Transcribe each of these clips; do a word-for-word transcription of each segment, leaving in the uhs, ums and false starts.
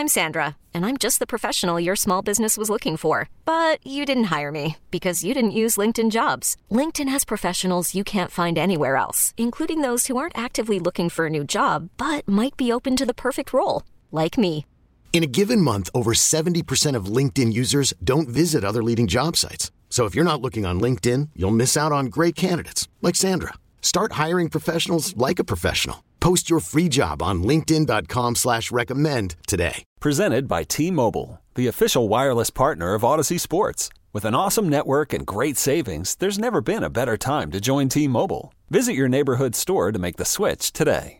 I'm Sandra, and I'm just the professional your small business was looking for. But you didn't hire me because you didn't use LinkedIn Jobs. LinkedIn has professionals you can't find anywhere else, including those who aren't actively looking for a new job, but might be open to the perfect role, like me. In a given month, over seventy percent of LinkedIn users don't visit other leading job sites. So if you're not looking on LinkedIn, you'll miss out on great candidates like Sandra. Start hiring professionals like a professional. Post your free job on linkedin.com slash recommend today. Presented by T-Mobile, the official wireless partner of Odyssey Sports. With an awesome network and great savings, there's never been a better time to join T-Mobile. Visit your neighborhood store to make the switch today.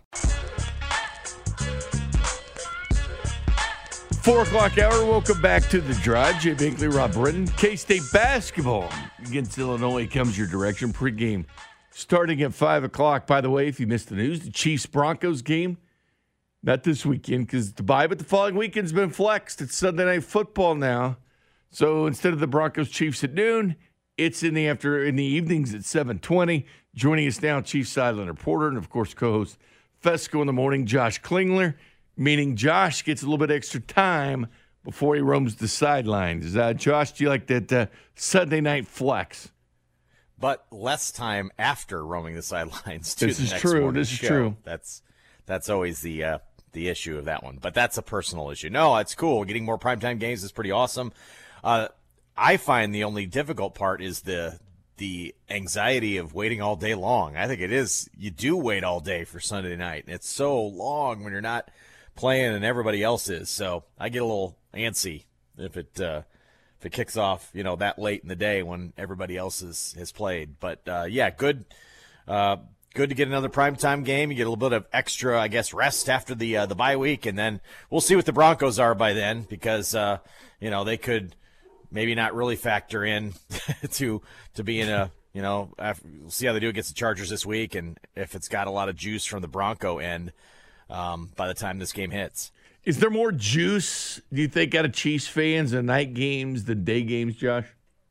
Four o'clock hour. Welcome back to the Drive. Jay Binkley, Rob Britton. K-State basketball against Illinois comes your direction. Pregame starting at five o'clock. By the way, if you missed the news, the Chiefs-Broncos game, not this weekend because the bye, but the following weekend's been flexed. It's Sunday Night Football now. So instead of the Broncos-Chiefs at noon, it's in the after in the evenings at seven twenty. Joining us now, Chiefs sideline reporter and, of course, co-host Fesco in the morning, Josh Klingler, meaning Josh gets a little bit extra time before he roams the sidelines. Uh, Josh, do you like that uh, Sunday night flex? But less time after roaming the sidelines. To this the is next true. This is show. true. That's that's always the uh, the issue of that one. But that's a personal issue. No, it's cool. Getting more primetime games is pretty awesome. Uh, I find the only difficult part is the the anxiety of waiting all day long. I think it is. You do wait all day for Sunday night, and it's so long when you're not playing and everybody else is. So I get a little antsy if it uh, if it kicks off, you know, that late in the day when everybody else is, has played. But uh, yeah, good, uh, good to get another primetime game. You get a little bit of extra, I guess, rest after the uh, the bye week, and then we'll see what the Broncos are by then because uh, you know they could maybe not really factor in to to being a you know after, we'll see how they do against the Chargers this week, and if it's got a lot of juice from the Bronco end. Um, by the time this game hits. Is there more juice, do you think, out of Chiefs fans in night games than day games, Josh?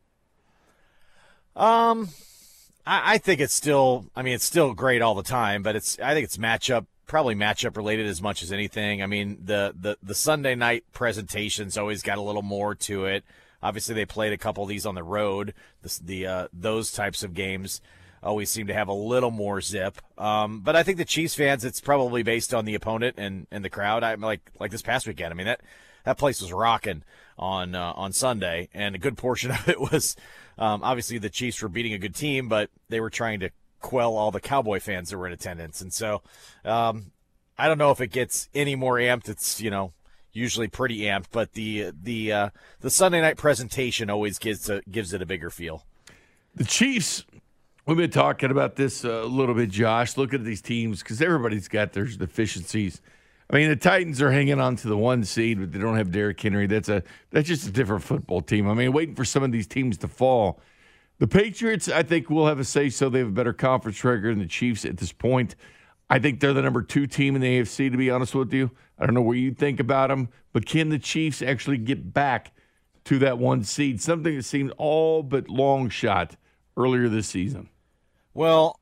Um, I, I think it's still, I mean, it's still great all the time, but it's, I think it's matchup, probably matchup related as much as anything. I mean, the, the, the Sunday night presentation's always got a little more to it. Obviously, they played a couple of these on the road, the, the uh, those types of games. Always seem to have a little more zip. Um, but I think the Chiefs fans, it's probably based on the opponent and, and the crowd. I like like this past weekend. I mean, that, that place was rocking on uh, on Sunday, and a good portion of it was um, obviously the Chiefs were beating a good team, but they were trying to quell all the Cowboy fans that were in attendance. And so um, I don't know if it gets any more amped. It's, you know, usually pretty amped, but the the uh, the Sunday night presentation always gives a, gives it a bigger feel. The Chiefs. We've been talking about this a little bit, Josh. Look at these teams because everybody's got their deficiencies. I mean, the Titans are hanging on to the one seed, but they don't have Derrick Henry. That's a that's just a different football team. I mean, waiting for some of these teams to fall. The Patriots, I think, will have a say-so. They have a better conference record than the Chiefs at this point. I think they're the number two team in the A F C, to be honest with you. I don't know what you think about them, but can the Chiefs actually get back to that one seed? Something that seemed all but long shot earlier this season. Well,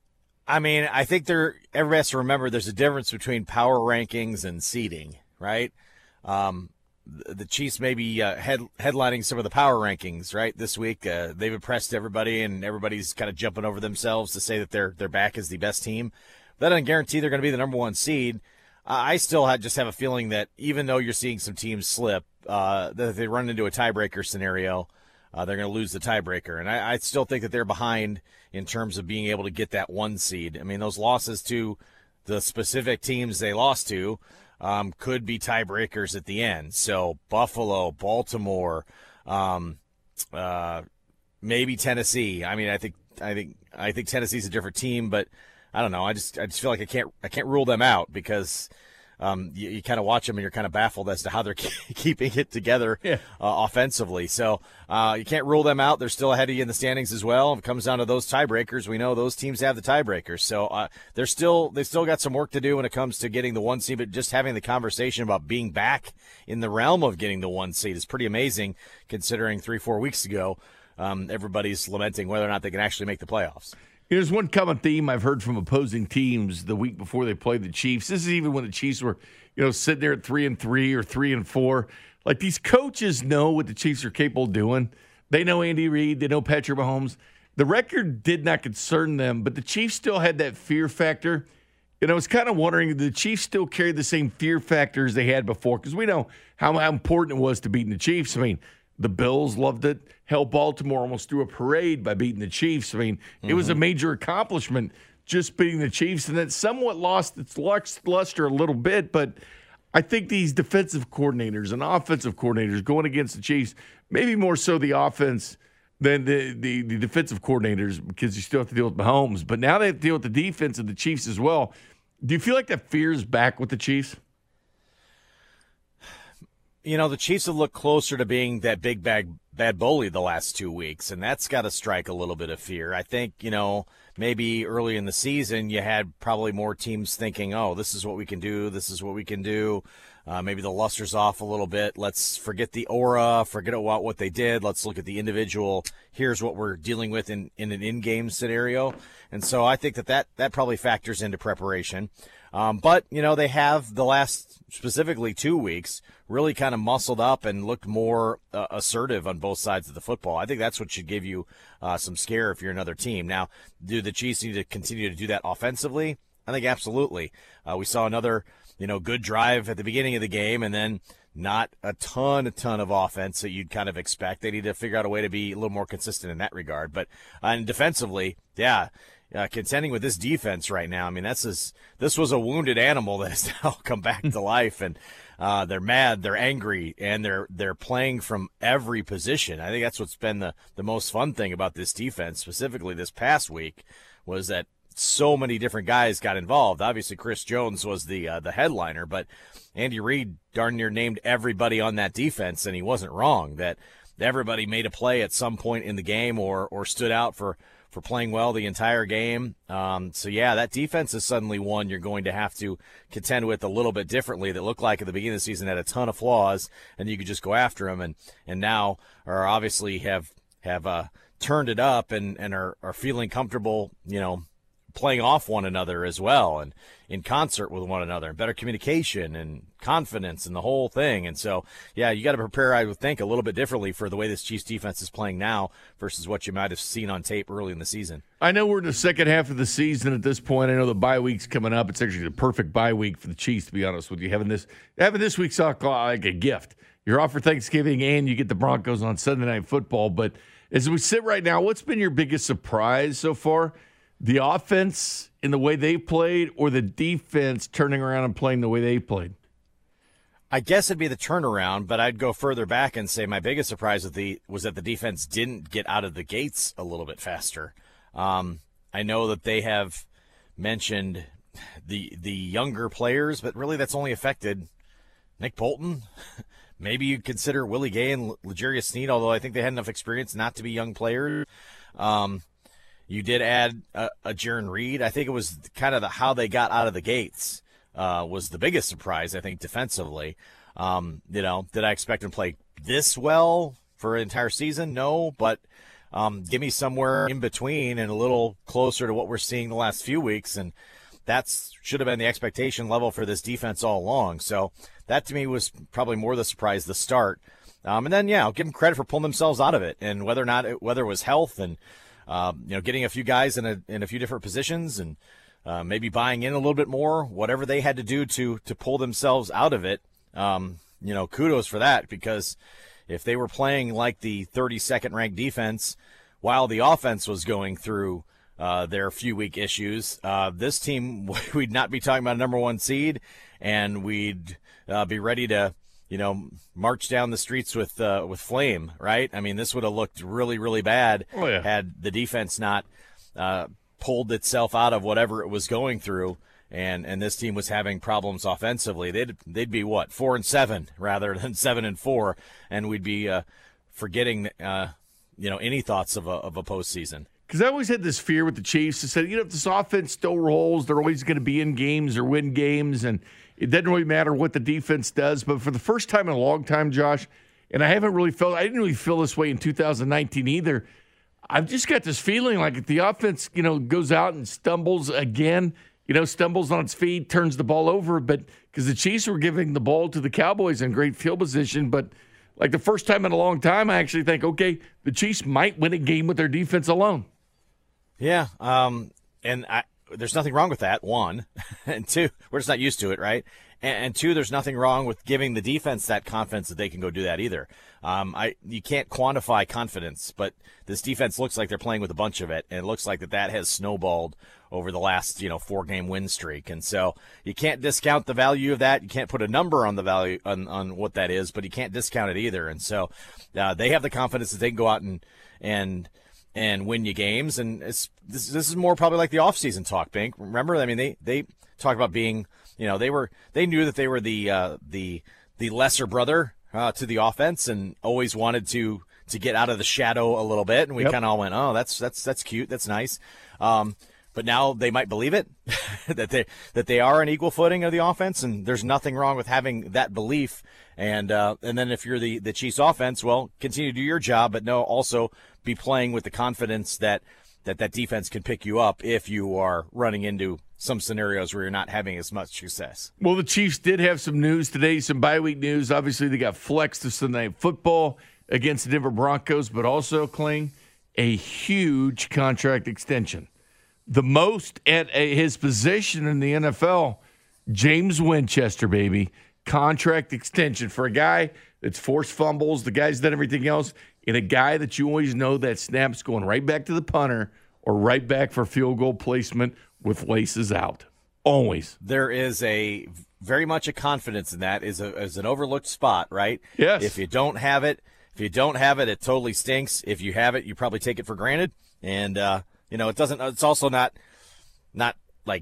I mean, I think there. Everybody has to remember there's a difference between power rankings and seeding, right? Um, the, the Chiefs may be uh, head, headlining some of the power rankings, right, this week. Uh, they've impressed everybody, and everybody's kind of jumping over themselves to say that they're they're back as the best team. That doesn't guarantee they're going to be the number one seed. Uh, I still have, just have a feeling that even though you're seeing some teams slip, uh, that if they run into a tiebreaker scenario, Uh, they're going to lose the tiebreaker. And I, I still think that they're behind in terms of being able to get that one seed. I mean, those losses to the specific teams they lost to um, could be tiebreakers at the end. So Buffalo, Baltimore, um, uh, maybe Tennessee. I mean, I think I think I think Tennessee's a different team, but I don't know. I just I just feel like I can't I can't rule them out because Um, you, you kind of watch them and you're kind of baffled as to how they're keeping it together yeah. uh, offensively. So uh, you can't rule them out. They're still ahead of you in the standings as well. If it comes down to those tiebreakers, we know those teams have the tiebreakers. So uh, they're still they still got some work to do when it comes to getting the one seed. But just having the conversation about being back in the realm of getting the one seed is pretty amazing, considering three four weeks ago um, everybody's lamenting whether or not they can actually make the playoffs. There's one common theme I've heard from opposing teams the week before they played the Chiefs. This is even when the Chiefs were, you know, sitting there at three and three or three and four. Like, these coaches know what the Chiefs are capable of doing. They know Andy Reid. They know Patrick Mahomes. The record did not concern them, but the Chiefs still had that fear factor. And I was kind of wondering, did the Chiefs still carry the same fear factors they had before? Because we know how, how important it was to beating the Chiefs. I mean, the Bills loved it. Hell, Baltimore almost threw a parade by beating the Chiefs. I mean, mm-hmm. it was a major accomplishment just beating the Chiefs, and that somewhat lost its luster a little bit. But I think these defensive coordinators and offensive coordinators going against the Chiefs, maybe more so the offense than the, the, the defensive coordinators, because you still have to deal with Mahomes. But now they have to deal with the defense of the Chiefs as well. Do you feel like that fear is back with the Chiefs? You know, the Chiefs have looked closer to being that big bad, bad bully the last two weeks, and that's got to strike a little bit of fear. I think, you know, maybe early in the season you had probably more teams thinking, oh, this is what we can do, this is what we can do. Uh, maybe the luster's off a little bit. Let's forget the aura, forget about what they did. Let's look at the individual. Here's what we're dealing with in, in an in-game scenario. And so I think that that, that probably factors into preparation. Um, but, you know, they have the last specifically two weeks really kind of muscled up and looked more uh, assertive on both sides of the football. I think that's what should give you uh, some scare if you're another team. Now, do the Chiefs need to continue to do that offensively? I think absolutely. Uh, we saw another, you know, good drive at the beginning of the game, and then not a ton, a ton of offense that you'd kind of expect. They need to figure out a way to be a little more consistent in that regard. But uh, and defensively, yeah, uh, contending with this defense right now, I mean, that's this, this was a wounded animal that has now come back to life, and uh, they're mad, they're angry, and they're they're playing from every position. I think that's what's been the, the most fun thing about this defense, specifically this past week, was that so many different guys got involved. Obviously, Chris Jones was the uh, the headliner, but Andy Reid darn near named everybody on that defense, and he wasn't wrong. That everybody made a play at some point in the game or or stood out for, for playing well the entire game. Um, so, yeah, that defense is suddenly one you're going to have to contend with a little bit differently, that looked like at the beginning of the season had a ton of flaws, and you could just go after them, and, and now are obviously have have uh, turned it up and, and are, are feeling comfortable, you know, playing off one another as well and in concert with one another, and better communication and confidence and the whole thing. And so, yeah, you got to prepare, I would think, a little bit differently for the way this Chiefs defense is playing now versus what you might have seen on tape early in the season. I know we're in the second half of the season at this point. I know the bye week's coming up. It's actually the perfect bye week for the Chiefs, to be honest with you. Having this having this week's like a gift. You're off for Thanksgiving and you get the Broncos on Sunday Night Football. But as we sit right now, what's been your biggest surprise so far? The offense in the way they played, or the defense turning around and playing the way they played? I guess it'd be the turnaround, but I'd go further back and say my biggest surprise with the, was that the defense didn't get out of the gates a little bit faster. Um, I know that they have mentioned the the younger players, but really that's only affected Nick Bolton. Maybe you'd consider Willie Gay and L'Jarius Sneed, although I think they had enough experience not to be young players. Um You did add a, a Jarran Reed. I think it was kind of the, how they got out of the gates uh, was the biggest surprise, I think, defensively. Um, you know, did I expect him to play this well for an entire season? No, but um, give me somewhere in between and a little closer to what we're seeing the last few weeks, and that should have been the expectation level for this defense all along. So that, to me, was probably more the surprise, the start. Um, and then, yeah, I'll give them credit for pulling themselves out of it, and whether or not it, whether it was health and Um, you know, getting a few guys in a in a few different positions and uh, maybe buying in a little bit more, whatever they had to do to to pull themselves out of it. Um, you know, kudos for that, because if they were playing like the thirty-second ranked defense while the offense was going through uh, their few week issues, uh, this team, we'd not be talking about a number one seed, and we'd uh, be ready to, you know, march down the streets with uh, with flame, right? I mean, this would have looked really, really bad oh, yeah. had the defense not uh, pulled itself out of whatever it was going through, and, and this team was having problems offensively. They'd they'd be what, four and seven rather than seven and four, and we'd be uh, forgetting, uh, you know, any thoughts of a of a postseason. Because I always had this fear with the Chiefs. I said, you know, if this offense still rolls, they're always going to be in games or win games, and it doesn't really matter what the defense does. But for the first time in a long time, Josh, and I haven't really felt, I didn't really feel this way in two thousand nineteen either, I've just got this feeling like if the offense, you know, goes out and stumbles again, you know, stumbles on its feet, turns the ball over, but because the Chiefs were giving the ball to the Cowboys in great field position, but like the first time in a long time, I actually think, okay, the Chiefs might win a game with their defense alone. Yeah, um, and I, there's nothing wrong with that, one. And two, we're just not used to it, right? And, and two, there's nothing wrong with giving the defense that confidence that they can go do that either. Um, I You can't quantify confidence, but this defense looks like they're playing with a bunch of it, and it looks like that that has snowballed over the last, you know, four-game win streak. And so you can't discount the value of that. You can't put a number on the value on, on what that is, but you can't discount it either. And so uh, they have the confidence that they can go out and and – and win you games. And it's, this, this is more probably like the offseason talk, Bink. Remember, I mean, they, they talked about being, you know, they were, they knew that they were the, uh, the, the lesser brother uh, to the offense and always wanted to, to get out of the shadow a little bit. And we yep. kind of all went, oh, that's, that's, that's cute. That's nice. Um, but now they might believe it, that they, that they are on equal footing of the offense. And there's nothing wrong with having that belief. And, uh, and then if you're the, the Chiefs offense, well, continue to do your job, but no, also be playing with the confidence that, that that defense can pick you up if you are running into some scenarios where you're not having as much success. Well, the Chiefs did have some news today, some bye week news. Obviously, they got flexed to Sunday Night Football against the Denver Broncos, but also, Kling, a huge contract extension. The most at a, his position in the N F L, James Winchester, baby. Contract extension for a guy that's forced fumbles, the guy's done everything else, and a guy that you always know that snap's going right back to the punter or right back for field goal placement with laces out. Always. There is a very much a confidence in that is a is an overlooked spot, right? Yes. If you don't have it, if you don't have it, it totally stinks. If you have it, you probably take it for granted. And uh, you know, it doesn't it's also not not like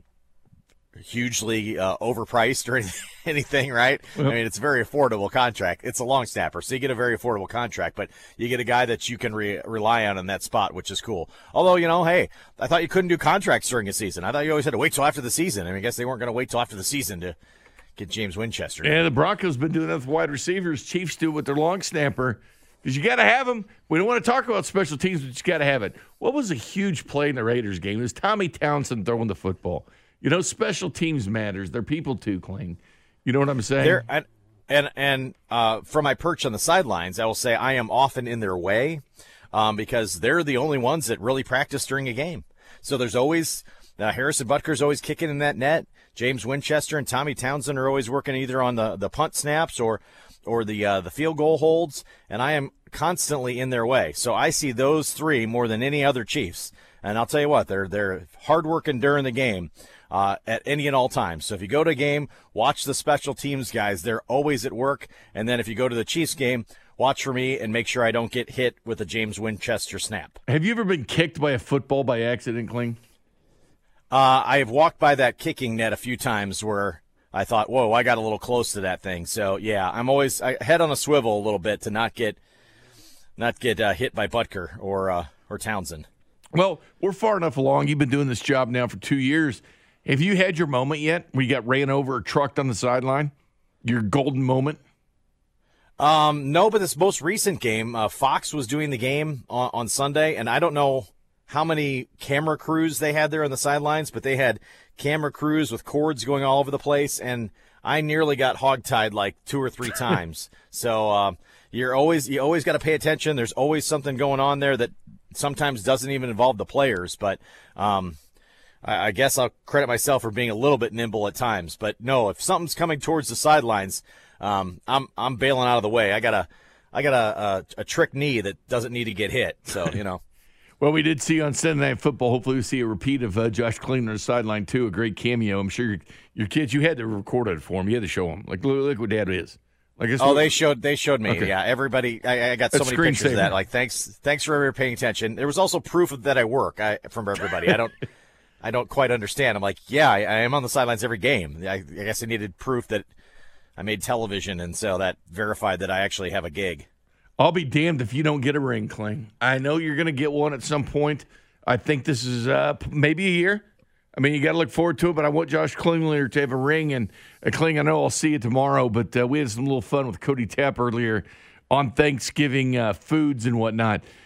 hugely uh, overpriced or anything, right? Well, I mean, it's a very affordable contract. It's a long snapper, so you get a very affordable contract, but you get a guy that you can re- rely on in that spot, which is cool. Although, you know, hey, I thought you couldn't do contracts during a season. I thought you always had to wait till after the season. I mean, I guess they weren't going to wait till after the season to get James Winchester. Yeah, the Broncos been doing that with wide receivers. Chiefs do with their long snapper. Because you got to have them. We don't want to talk about special teams, but you got to have it. What was a huge play in the Raiders game? It was Tommy Townsend throwing the football. You know, special teams matters. They're people too, Kling. You know what I'm saying? They're, and and, and uh, from my perch on the sidelines, I will say I am often in their way um, because they're the only ones that really practice during a game. So there's always uh, Harrison Butker's always kicking in that net. James Winchester and Tommy Townsend are always working either on the, the punt snaps or or the uh, the field goal holds, and I am constantly in their way. So I see those three more than any other Chiefs. And I'll tell you what, they're they're hard working during the game. Uh, at any and all times. So if you go to a game, watch the special teams guys. They're always at work. And then if you go to the Chiefs game, watch for me and make sure I don't get hit with a James Winchester snap. Have you ever been kicked by a football by accident, Kling? Uh, I have walked by that kicking net a few times where I thought, whoa, I got a little close to that thing. So, yeah, I'm always I head on a swivel a little bit to not get not get uh, hit by Butker or uh, or Townsend. Well, we're far enough along. You've been doing this job now for two years. Have you had your moment yet where you got ran over or trucked on the sideline? Your golden moment? Um, no, but this most recent game, uh, Fox was doing the game on, on Sunday, and I don't know how many camera crews they had there on the sidelines, but they had camera crews with cords going all over the place, and I nearly got hogtied like two or three times. So uh, you're always you always got to pay attention. There's always something going on there that sometimes doesn't even involve the players, but um, – I guess I'll credit myself for being a little bit nimble at times, but no, if something's coming towards the sidelines, um, I'm I'm bailing out of the way. I got a I got a, a a trick knee that doesn't need to get hit, so you know. Well, we did see on Sunday Night Football. Hopefully, we see a repeat of uh, Josh Kling on the sideline too. A great cameo. I'm sure your, your kids. You had to record it for them. You had to show them. Like, look, look what Dad is. Like, oh, what, they showed they showed me. Okay. Yeah, everybody. I, I got so That's many pictures saver. of that. Like, thanks thanks for everybody paying attention. There was also proof that I work I, from everybody. I don't. I don't quite understand. I'm like, yeah, I, I am on the sidelines every game. I, I guess I needed proof that I made television, and so that verified that I actually have a gig. I'll be damned if you don't get a ring, Kling. I know you're going to get one at some point. I think this is uh, maybe a year. I mean, you got to look forward to it, but I want Josh Klingler to have a ring. And uh, Kling, I know I'll see you tomorrow, but uh, we had some little fun with Cody Tapp earlier on Thanksgiving uh, foods and whatnot.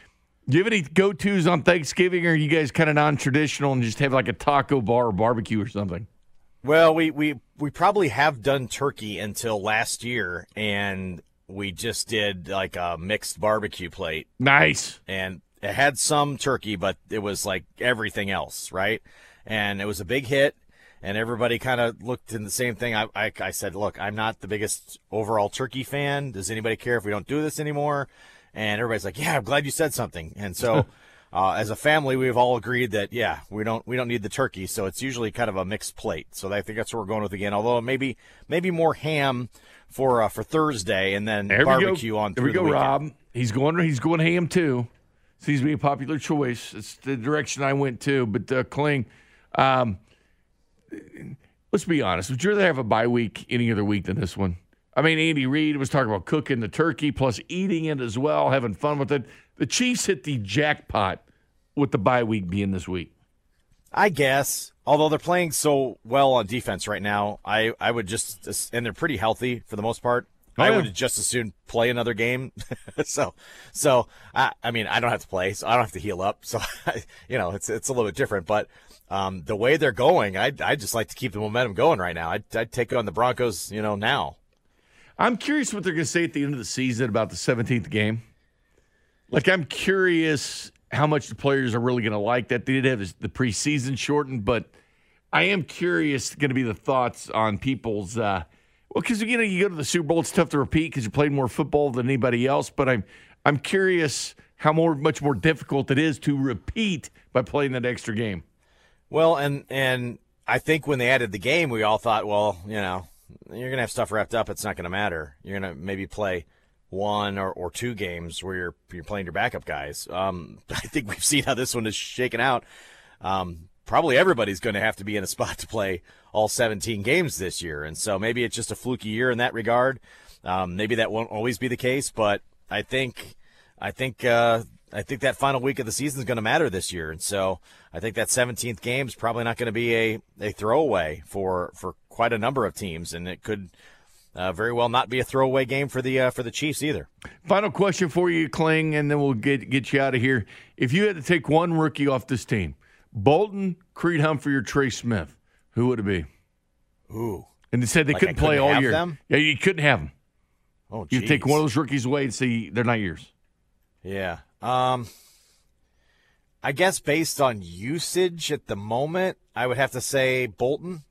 Do you have any go-tos on Thanksgiving, or are you guys kind of non-traditional and just have like a taco bar or barbecue or something? Well, we, we, we probably have done turkey until last year, and we just did like a mixed barbecue plate. Nice. And it had some turkey, but it was like everything else, right? And it was a big hit, and everybody kind of looked in the same thing. I, I, I said, look, I'm not the biggest overall turkey fan. Does anybody care if we don't do this anymore? And everybody's like, yeah, I'm glad you said something. And so uh, as a family, we've all agreed that, yeah, we don't we don't need the turkey. So it's usually kind of a mixed plate. So I think that's what we're going with again, although maybe maybe more ham for uh, for Thursday and then there barbecue on through There we the go, weekend. Rob. He's going, he's going ham, too. Seems to be a popular choice. It's the direction I went, too. But, uh, Kling, um, let's be honest. Would you rather have a bye week any other week than this one? I mean, Andy Reid was talking about cooking the turkey plus eating it as well, having fun with it. The Chiefs hit the jackpot with the bye week being this week. I guess. Although they're playing so well on defense right now, I, I would just – and they're pretty healthy for the most part. Oh, I yeah. would just as soon play another game. so, so I, I mean, I don't have to play, so I don't have to heal up. So, you know, it's it's a little bit different. But um, the way they're going, I'd, I'd just like to keep the momentum going right now. I'd, I'd take on the Broncos, you know, now. I'm curious what they're going to say at the end of the season about the seventeenth game. Like, I'm curious how much the players are really going to like that. They did have the preseason shortened, but I am curious going to be the thoughts on people's uh, – well, because, you know, you go to the Super Bowl, it's tough to repeat because you played more football than anybody else, but I'm I'm curious how more much more difficult it is to repeat by playing that extra game. Well, and and I think when they added the game, we all thought, well, you know, you're going to have stuff wrapped up. It's not going to matter. You're going to maybe play one or, or two games where you're you're playing your backup guys. Um, I think we've seen how this one is shaken out. Um, probably everybody's going to have to be in a spot to play all seventeen games this year. And so maybe it's just a fluky year in that regard. Um, maybe that won't always be the case, but I think I think uh, I think that final week of the season is going to matter this year. And so I think that seventeenth game is probably not going to be a, a throwaway for, for quite a number of teams, and it could uh, very well not be a throwaway game for the uh, for the Chiefs either. Final question for you, Kling, and then we'll get get you out of here. If you had to take one rookie off this team, Bolton, Creed Humphrey, or Trey Smith, who would it be? Ooh. And they said they Like couldn't I play couldn't all have year. them? Yeah, you couldn't have them. Oh, You geez. take one of those rookies away and say they're not yours. Yeah. Um, I guess based on usage at the moment, I would have to say Bolton,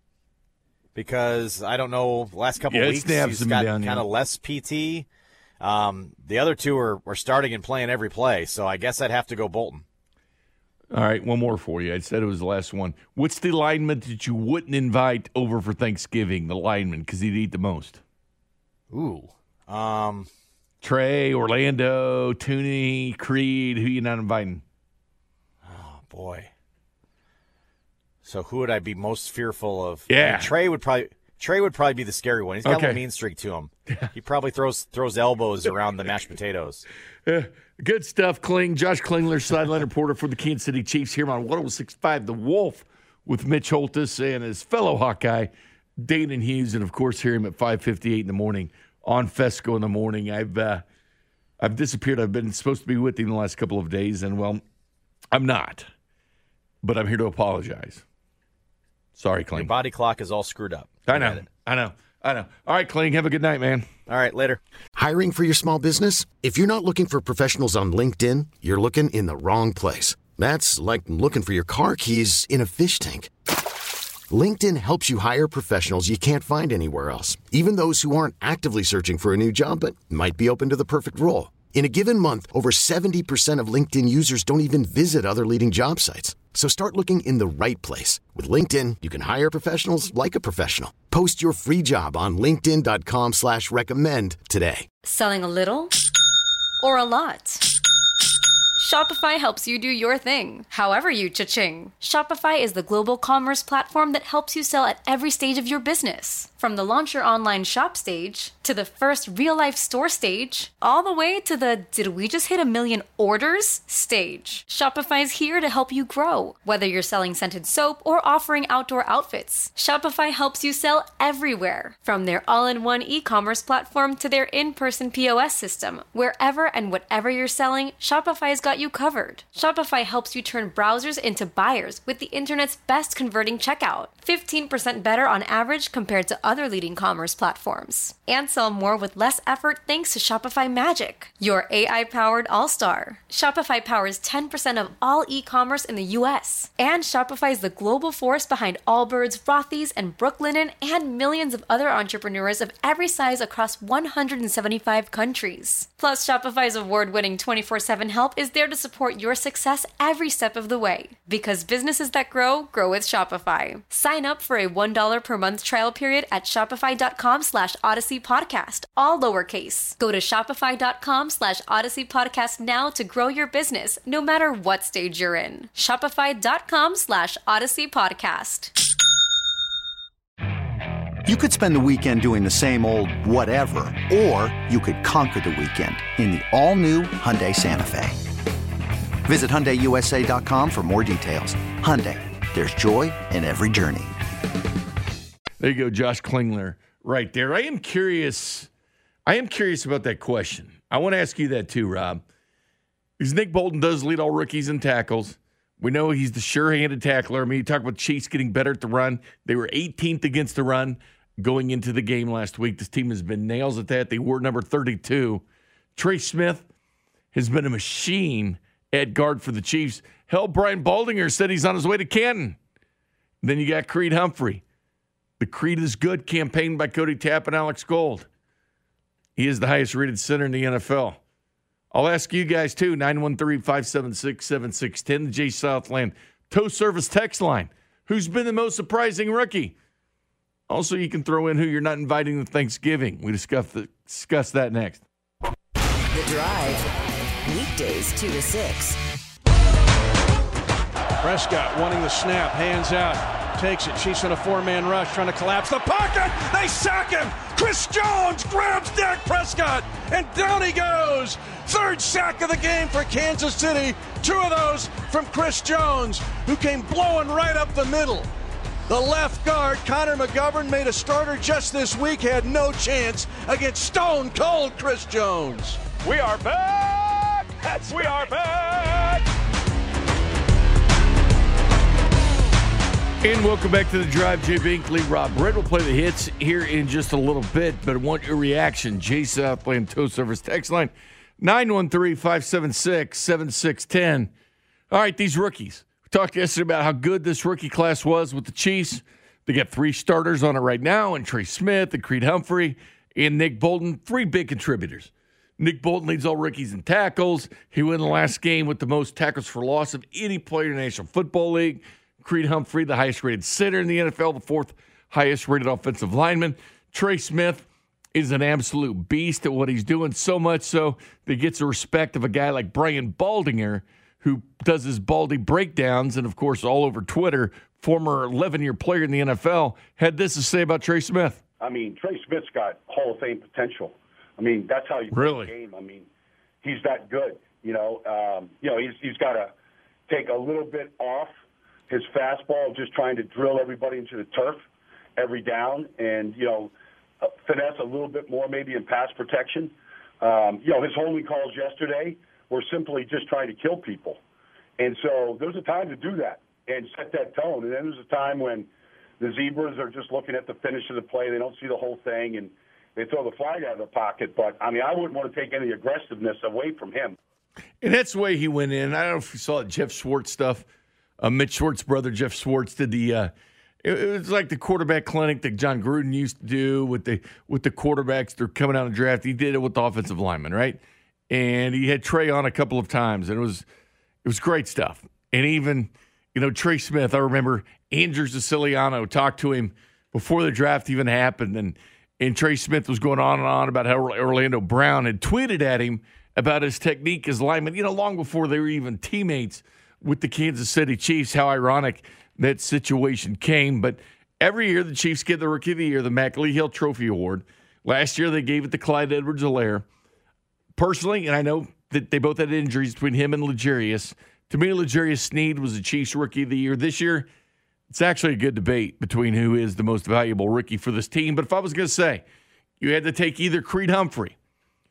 because I don't know, the last couple Yeah, it of weeks snaps he's him got down, kind yeah. of less P T. Um, the other two are, are starting and playing every play, so I guess I'd have to go Bolton. All right, one more for you. I said it was the last one. What's the lineman that you wouldn't invite over for Thanksgiving, the lineman, because he'd eat the most? Ooh. Um, Trey, Orlando, Tooney, Creed, who you not inviting? oh, boy. So who would I be most fearful of? Yeah. I mean, Trey would probably Trey would probably be the scary one. He's got Okay. a little mean streak to him. He probably throws throws elbows around the mashed potatoes. Uh, good stuff, Kling. Josh Klingler, sideline reporter for the Kansas City Chiefs, here on one oh six point five The Wolf with Mitch Holthus and his fellow Hawkeye, Dayton Hughes. And, of course, hear him at five fifty-eight in the morning on Fesco in the morning. I've uh, I've disappeared. I've been supposed to be with him the last couple of days, and, well, I'm not. But I'm here to apologize. Sorry, Your Kling. body clock is all screwed up. I get know. it. I know. I know. All right, Kling, have a good night, man. All right, later. Hiring for your small business? If you're not looking for professionals on LinkedIn, you're looking in the wrong place. That's like looking for your car keys in a fish tank. LinkedIn helps you hire professionals you can't find anywhere else, even those who aren't actively searching for a new job but might be open to the perfect role. In a given month, over seventy percent of LinkedIn users don't even visit other leading job sites. So start looking in the right place. With LinkedIn, you can hire professionals like a professional. Post your free job on linkedin dot com slash recommend today. Selling a little or a lot? Shopify helps you do your thing, however you cha-ching. Shopify is the global commerce platform that helps you sell at every stage of your business. From the launch your online shop stage, to the first real-life store stage, all the way to the did we just hit a million orders stage. Shopify's here to help you grow. Whether you're selling scented soap or offering outdoor outfits, Shopify helps you sell everywhere. From their all-in-one e-commerce platform to their in-person P O S system, wherever and whatever you're selling, Shopify's got got you covered. Shopify helps you turn browsers into buyers with the internet's best converting checkout. fifteen percent better on average compared to other leading commerce platforms. And sell more with less effort thanks to Shopify Magic, your A I-powered all-star. Shopify powers ten percent of all e-commerce in the U S. And Shopify is the global force behind Allbirds, Rothy's, and Brooklinen, and millions of other entrepreneurs of every size across one hundred seventy-five countries. Plus, Shopify's award-winning twenty-four seven help is there to support your success every step of the way. Because businesses that grow, grow with Shopify. Sign up for a one dollar per month trial period at shopify.com slash Odyssey Podcast, all lowercase. Go to shopify.com slash Odyssey Podcast now to grow your business, no matter what stage you're in. Shopify.com slash Odyssey Podcast. You could spend the weekend doing the same old whatever, or you could conquer the weekend in the all-new Hyundai Santa Fe. Visit Hyundai U S A dot com for more details. Hyundai, there's joy in every journey. There you go, Josh Klingler, right there. I am curious. I am curious about that question. I want to ask you that too, Rob. Because Nick Bolton does lead all rookies in tackles. We know he's the sure-handed tackler. I mean, you talk about Chiefs getting better at the run. They were eighteenth against the run going into the game last week. This team has been nails at that. They were number thirty-two. Trey Smith has been a machine at guard for the Chiefs. Hell, Brian Baldinger said he's on his way to Canton. Then you got Creed Humphrey. The Creed is good campaign by Cody Tapp and Alex Gold. He is the highest-rated center in the N F L. I'll ask you guys, too, nine one three, five seven six, seven six one zero, the Jay Southland Tow Service text line. Who's been the most surprising rookie? Also, you can throw in who you're not inviting to Thanksgiving. We discuss, the, discuss that next. The Drive, weekdays two to six. Prescott wanting the snap, hands out, takes it. Chiefs in a four-man rush, trying to collapse the pocket. They sack him. Chris Jones grabs Dak Prescott, and down he goes. Third sack of the game for Kansas City. Two of those from Chris Jones, who came blowing right up the middle. The left guard, Connor McGovern, made a starter just this week, had no chance against Stone Cold Chris Jones. We are back! That's we are back! And welcome back to the Drive. Jay Binkley, Rob Brett will play the hits here in just a little bit, but I want your reaction. Jay Southland Tow Service text line nine one three, five seven six, seven six one zero. All right, these rookies. We talked yesterday about how good this rookie class was with the Chiefs. They got three starters on it right now, and Trey Smith and Creed Humphrey and Nick Bolton, three big contributors. Nick Bolton leads all rookies in tackles. He won the last game with the most tackles for loss of any player in the National Football League. Creed Humphrey, the highest-rated center in the N F L, the fourth highest-rated offensive lineman. Trey Smith is an absolute beast at what he's doing, so much so that he gets the respect of a guy like Brian Baldinger, who does his Baldy breakdowns, and, of course, all over Twitter, former eleven-year player in the N F L, had this to say about Trey Smith. I mean, Trey Smith's got Hall of Fame potential. I mean, that's how you play really? the game. I mean, he's that good. You know, um, you know, he's he's got to take a little bit off his fastball, just trying to drill everybody into the turf every down, and, you know, finesse a little bit more maybe in pass protection. Um, you know, his holding calls yesterday were simply just trying to kill people. And so there's a time to do that and set that tone. And then there's a time when the Zebras are just looking at the finish of the play. They don't see the whole thing, and they throw the flag out of the pocket. But, I mean, I wouldn't want to take any aggressiveness away from him. And that's the way he went in. I don't know if you saw the Jeff Schwartz stuff. Uh, Mitch Schwartz's brother, Jeff Schwartz, did the uh, – it, it was like the quarterback clinic that John Gruden used to do with the with the quarterbacks. They're coming out of the draft. He did it with the offensive linemen, right? And he had Trey on a couple of times, and it was it was great stuff. And even, you know, Trey Smith, I remember Andrew Siciliano talked to him before the draft even happened, and, and Trey Smith was going on and on about how Orlando Brown had tweeted at him about his technique as lineman, you know, long before they were even teammates with the Kansas City Chiefs. How ironic that situation came. But every year the Chiefs get the Rookie of the Year, the McLeod Hill Trophy Award. Last year they gave it to Clyde Edwards-Helaire. Personally, and I know that they both had injuries between him and L'Jarius, to me, L'Jarius Sneed was the Chiefs Rookie of the Year. This year, it's actually a good debate between who is the most valuable rookie for this team. But if I was going to say, you had to take either Creed Humphrey,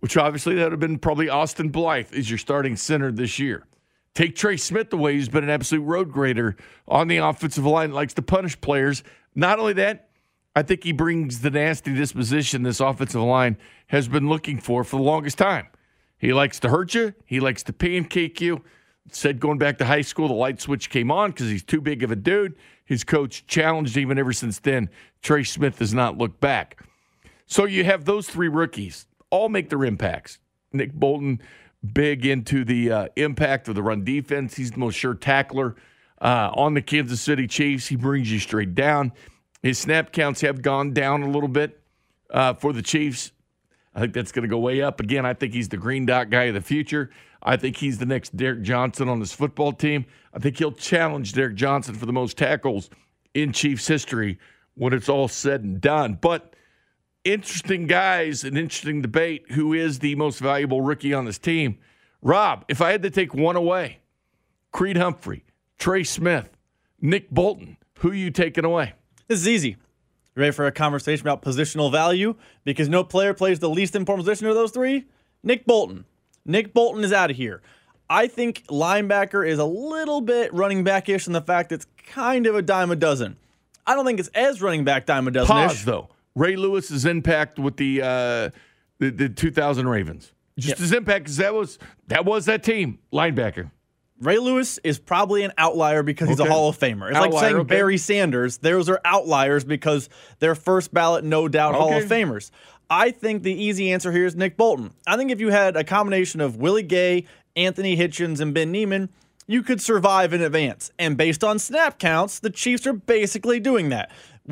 which obviously that would have been probably Austin Blythe as your starting center this year. Take Trey Smith away, who's been an absolute road grader on the offensive line, likes to punish players. Not only that, I think he brings the nasty disposition this offensive line has been looking for for the longest time. He likes to hurt you. He likes to pancake you. Said going back to high school, the light switch came on because he's too big of a dude. His coach challenged him, and ever since then, Trey Smith has not looked back. So you have those three rookies all make their impacts. Nick Bolton, big into the uh, impact of the run defense. He's the most sure tackler uh, on the Kansas City Chiefs. He brings you straight down. His snap counts have gone down a little bit uh, for the Chiefs. I think that's going to go way up. Again, I think he's the green dot guy of the future. I think he's the next Derek Johnson on this football team. I think he'll challenge Derek Johnson for the most tackles in Chiefs history when it's all said and done. But interesting guys, an interesting debate. Who is the most valuable rookie on this team? Rob, if I had to take one away, Creed Humphrey, Trey Smith, Nick Bolton, who are you taking away? This is easy. You ready for a conversation about positional value? Because no player plays the least important position of those three? Nick Bolton. Nick Bolton is out of here. I think linebacker is a little bit running back-ish in the fact it's kind of a dime a dozen. I don't think it's as running back dime a dozen-ish. Pause, though. Ray Lewis's impact with the uh, the, the two thousand Ravens. Just yep. his impact, because that was, that was that team, linebacker. Ray Lewis is probably an outlier because he's okay. a Hall of Famer. It's outlier, like saying okay. Barry Sanders. Those are outliers because they're first ballot, no doubt, okay. Hall of Famers. I think the easy answer here is Nick Bolton. I think if you had a combination of Willie Gay, Anthony Hitchens, and Ben Niemann, you could survive in advance. And based on snap counts, the Chiefs are basically doing that.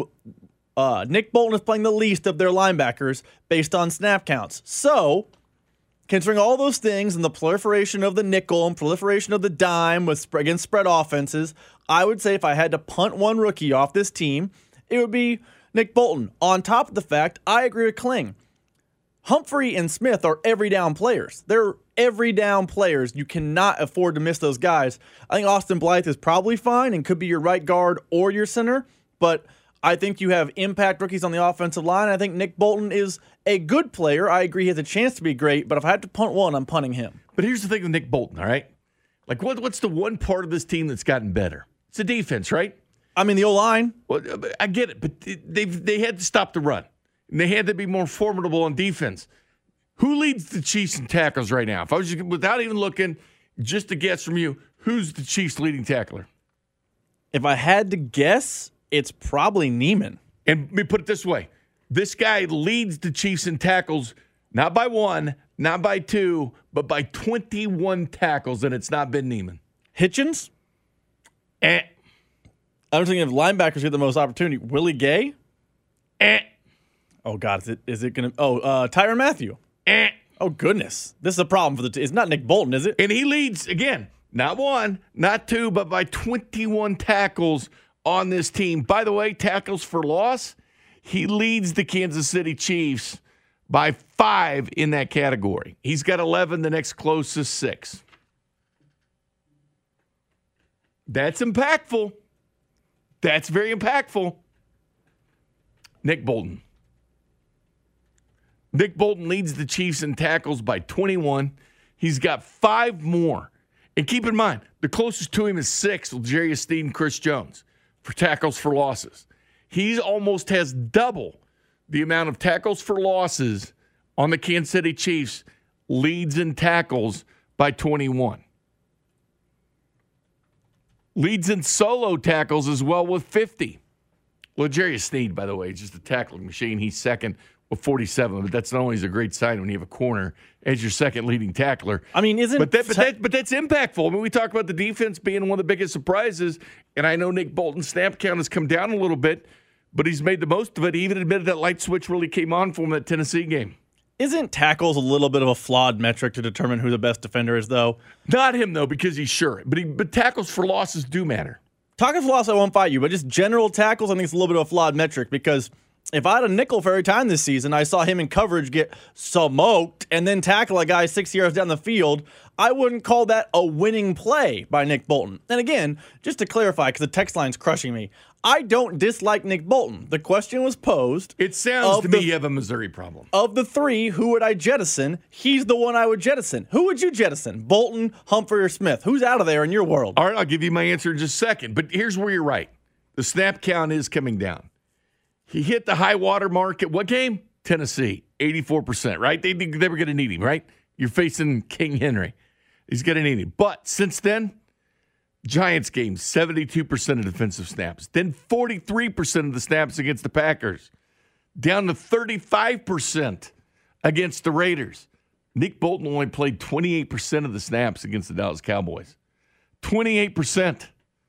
Uh, Nick Bolton is playing the least of their linebackers based on snap counts. So, considering all those things and the proliferation of the nickel and proliferation of the dime with against spread offenses, I would say if I had to punt one rookie off this team, it would be Nick Bolton. On top of the fact, I agree with Kling. Humphrey and Smith are every down players. They're every down players. You cannot afford to miss those guys. I think Austin Blythe is probably fine and could be your right guard or your center, but I think you have impact rookies on the offensive line. I think Nick Bolton is a good player. I agree he has a chance to be great, but if I had to punt one, I'm punting him. But here's the thing with Nick Bolton, all right? Like, what, what's the one part of this team that's gotten better? It's the defense, right? I mean, the O-line. Well, I get it, but they they had to stop the run. And they had to be more formidable on defense. Who leads the Chiefs in tackles right now? If I was just, without even looking, just a guess from you, who's the Chiefs' leading tackler? If I had to guess, it's probably Niemann. And let me put it this way. This guy leads the Chiefs in tackles, not by one, not by two, but by twenty-one tackles, and it's not Ben Niemann. Hitchens? Eh. I'm thinking if linebackers get the most opportunity. Willie Gay? Eh. Oh, God. Is it, is it going to – oh, uh, Tyrann Mathieu? Eh. Oh, goodness. This is a problem for the t- – it's not Nick Bolton, is it? And he leads, again, not one, not two, but by twenty-one tackles on this team. By the way, tackles for loss, he leads the Kansas City Chiefs by five in that category. He's got eleven, the next closest six. That's impactful. That's very impactful. Nick Bolton. Nick Bolton leads the Chiefs in tackles by twenty-one. He's got five more. And keep in mind, the closest to him is six with L'Jarius Sneed and Chris Jones for tackles for losses. He almost has double the amount of tackles for losses on the Kansas City Chiefs, leads in tackles by twenty-one. Leads in solo tackles as well with fifty. L'Jarius Sneed, by the way, is just a tackling machine. He's second with forty-seven, but that's not always a great sign when you have a corner as your second leading tackler. I mean, isn't but that, but, that, but that's impactful. I mean, we talk about the defense being one of the biggest surprises, and I know Nick Bolton's snap count has come down a little bit, but he's made the most of it. He even admitted that light switch really came on for him in that Tennessee game. Isn't tackles a little bit of a flawed metric to determine who the best defender is, though? Not him, though, because he's sure. But he, but tackles for losses do matter. Tackles for loss, I won't fight you, but just general tackles, I think it's a little bit of a flawed metric because if I had a nickel for every time this season, I saw him in coverage get smoked and then tackle a guy six yards down the field, I wouldn't call that a winning play by Nick Bolton. And again, just to clarify, because the text line's crushing me, I don't dislike Nick Bolton. The question was posed. It sounds to the, me you have a Missouri problem. Of the three, who would I jettison? He's the one I would jettison. Who would you jettison? Bolton, Humphrey, or Smith? Who's out of there in your world? All right, I'll give you my answer in just a second. But here's where you're right. The snap count is coming down. He hit the high water mark at what game? Tennessee, eighty-four percent, right? They, they were going to need him, right? You're facing King Henry. He's going to need him. But since then, Giants game, seventy-two percent of defensive snaps. Then forty-three percent of the snaps against the Packers. Down to thirty-five percent against the Raiders. Nick Bolton only played twenty-eight percent of the snaps against the Dallas Cowboys. twenty-eight percent.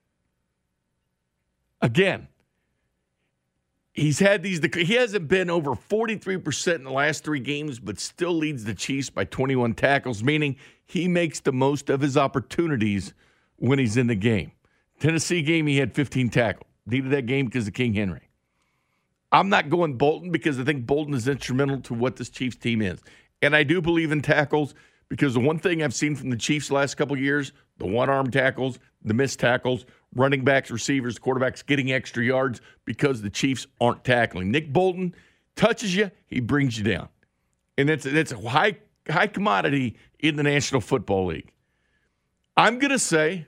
Again, he's had these, he hasn't been over forty-three percent in the last three games, but still leads the Chiefs by twenty-one tackles, meaning he makes the most of his opportunities when he's in the game. Tennessee game, he had fifteen tackles. Needed that game because of King Henry. I'm not going Bolton because I think Bolton is instrumental to what this Chiefs team is. And I do believe in tackles because the one thing I've seen from the Chiefs the last couple of years, the one-arm tackles, the missed tackles, running backs, receivers, quarterbacks getting extra yards because the Chiefs aren't tackling. Nick Bolton touches you, he brings you down. And that's, that's a high, high commodity in the National Football League. I'm going to say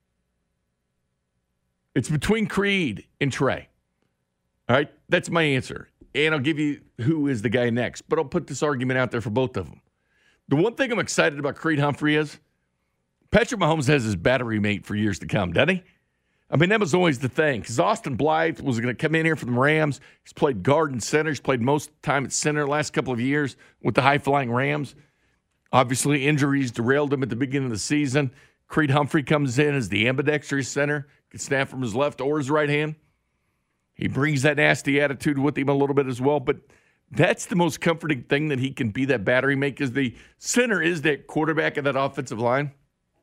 it's between Creed and Trey. All right? That's my answer. And I'll give you who is the guy next. But I'll put this argument out there for both of them. The one thing I'm excited about Creed Humphrey is Patrick Mahomes has his battery mate for years to come, doesn't he? I mean, that was always the thing. Because Austin Blythe was going to come in here from the Rams. He's played guard and center. He's played most time at center the last couple of years with the high-flying Rams. Obviously, injuries derailed him at the beginning of the season. Creed Humphrey comes in as the ambidextrous center. Can snap from his left or his right hand. He brings that nasty attitude with him a little bit as well. But that's the most comforting thing, that he can be that battery mate, because the center is that quarterback of that offensive line.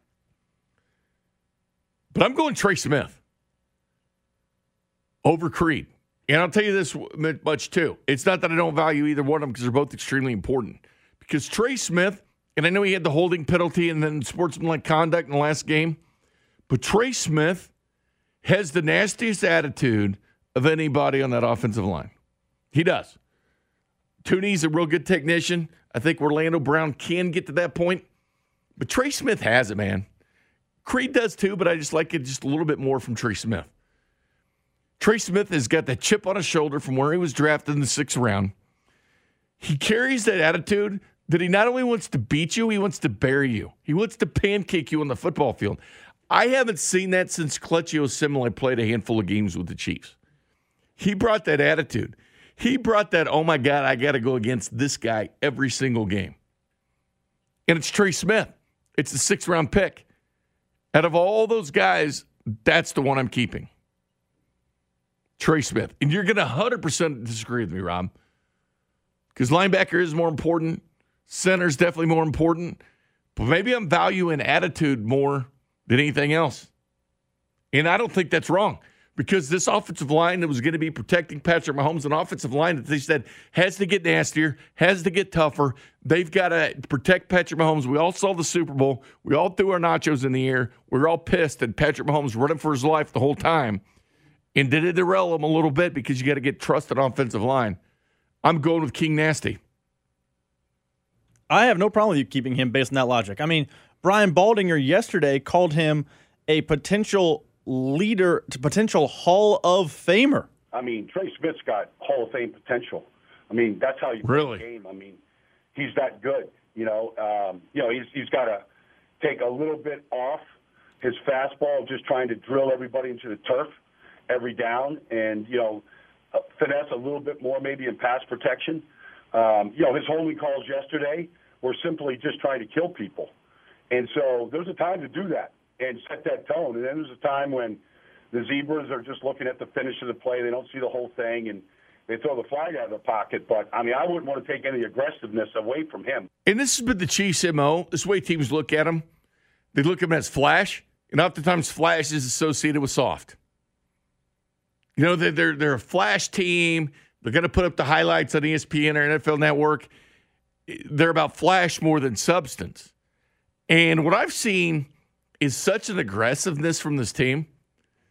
But I'm going Trey Smith over Creed. And I'll tell you this much, too. It's not that I don't value either one of them because they're both extremely important. Because Trey Smith, and I know he had the holding penalty and then sportsmanlike conduct in the last game, but Trey Smith has the nastiest attitude of anybody on that offensive line. He does. Tooney's a real good technician. I think Orlando Brown can get to that point. But Trey Smith has it, man. Creed does too, but I just like it just a little bit more from Trey Smith. Trey Smith has got that chip on his shoulder from where he was drafted in the sixth round. He carries that attitude that he not only wants to beat you, he wants to bury you. He wants to pancake you on the football field. I haven't seen that since Clutchio Osemele played a handful of games with the Chiefs. He brought that attitude. He brought that, oh, my God, I got to go against this guy every single game. And it's Trey Smith. It's the sixth-round pick. Out of all those guys, that's the one I'm keeping. Trey Smith. And you're going to one hundred percent disagree with me, Rob, because linebacker is more important. Center is definitely more important. But maybe I'm valuing attitude more than anything else. And I don't think that's wrong, because this offensive line that was going to be protecting Patrick Mahomes, an offensive line that they said has to get nastier, has to get tougher. They've got to protect Patrick Mahomes. We all saw the Super Bowl. We all threw our nachos in the air. We were all pissed at Patrick Mahomes running for his life the whole time. And did it derail him a little bit because you got to get trusted offensive line. I'm going with King Nasty. I have no problem with you keeping him based on that logic. I mean, Brian Baldinger yesterday called him a potential leader, to potential Hall of Famer. I mean, Trey Smith's got Hall of Fame potential. I mean, that's how you really? play the game. I mean, he's that good. You know, um, you know, he's he's got to take a little bit off his fastball, just trying to drill everybody into the turf every down, and you know, finesse a little bit more maybe in pass protection. Um, you know, his holding calls yesterday were simply just trying to kill people, and so there's a time to do that and set that tone. And then there's a time when the Zebras are just looking at the finish of the play. They don't see the whole thing, and they throw the flag out of the pocket. But, I mean, I wouldn't want to take any aggressiveness away from him. And this has been the Chiefs' M O. This way teams look at him. They look at him as flash, and oftentimes flash is associated with soft. You know, they're, they're, they're a flash team. They're going to put up the highlights on E S P N or N F L Network. They're about flash more than substance. And what I've seen is such an aggressiveness from this team.